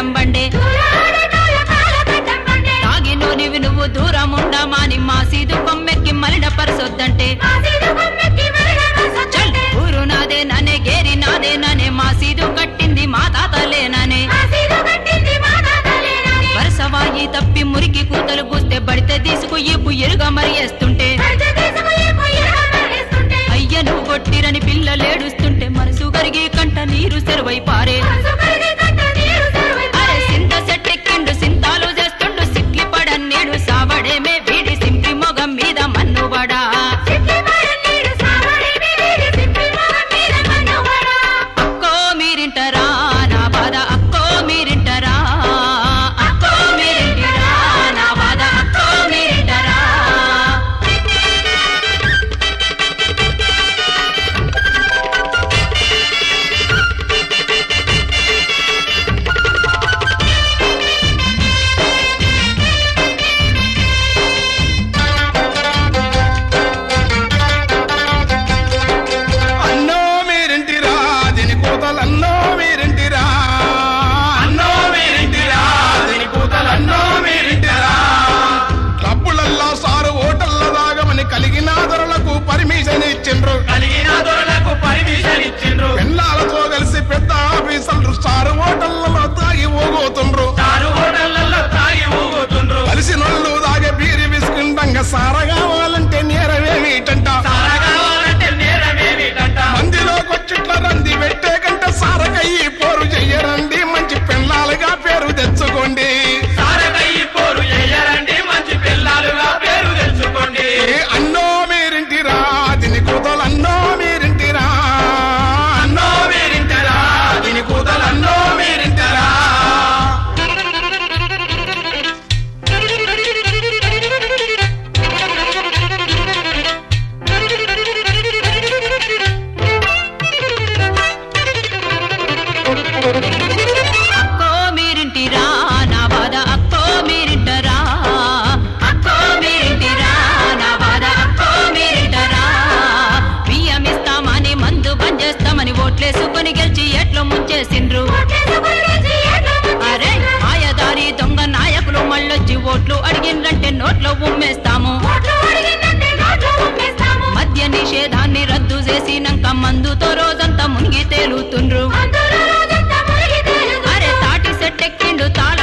గడ్డం బండే తాగినోనివి నువ్వు దూరం ఉండమాని మా సీదు కొమ్మెక్కి మలిన పరసొద్దంటే ఊరు నాదే ననే గేరి నాదే ననే మా సీదు కట్టింది మా తాతలేననే వరసవాయి తప్పి మురికి కూతలు కూస్తే బడితే తీసుకు ఈపు ఎరుగా మరియేస్తుంటే అయ్య నువ్వు కొట్టిరని పిల్లలేడుస్తుంటే మనసు కరిగి కంట నీరు సెరువై పారే అరే సింత సెట్టెక్కిండు సింతాలు చేస్తుండు సిక్కి పడన్నేడు సావడేమే వీడి సింపి మొగం మీద మన్నుబడా అక్కో మీరింటరా నా బాధ అక్కో మీరింటరా అక్కో మీరింటరా నా బాధ అక్కో మీరింటరా అన్నో మీరింటిరా దీని కూతలన్నో మీరింటిరా అన్నో మీరింటిరా దీని కూతలన్నో మీరింటిరా క్లబ్బులల్లా సారు హోటల్ల దాగమని కలిగిన దొరలకు పర్మిషన్ ఇచ్చిండ్రు పెళ్ళాలతో కలిసి పెద్ద ఆఫీసర్లు సారు హోటళ్లలో తాగి ఊగోతుండ్రు కలిసినోళ్ళు దాగే బీరి విసుకుండంగా సార కావాలంటే నేరమేమిటంట మందిలోకొచ్చిట్ల రంది పెట్టే కంటే సారకయ్యి పోరు చెయ్యరండి మంచి పెళ్ళాలుగా పేరు తెచ్చుకోండి అన్నో మీరింటిరా దీని కూతలు అన్నో మీరింటిరా అన్నో మీరింటిరా దీని కూతలు అన్నో మీరింటిరా అక్కో మీరింటిరా నా బాధ అక్కో మీరింటరా అక్కో మీరింటిరా నా బాధ అక్కో మీరింటరా బియ్యమిస్తామని మందు బంద్ చేస్తామని ఓట్లేసుకొని గెలిచి ఎట్లు ముంచేసిండ్రు అరే మాయదారి దొంగ నాయకులు మళ్ళొచ్చి ఓట్లు అడిగిండ్రంటే నోట్లో ఉమ్మేస్తాము మద్య నిషేధాన్ని రద్దు చేసినాక మందుతో రోజంతా మునిగి తేలుతుండ్రు అరే తాటి సెట్టెక్కిండు తాళ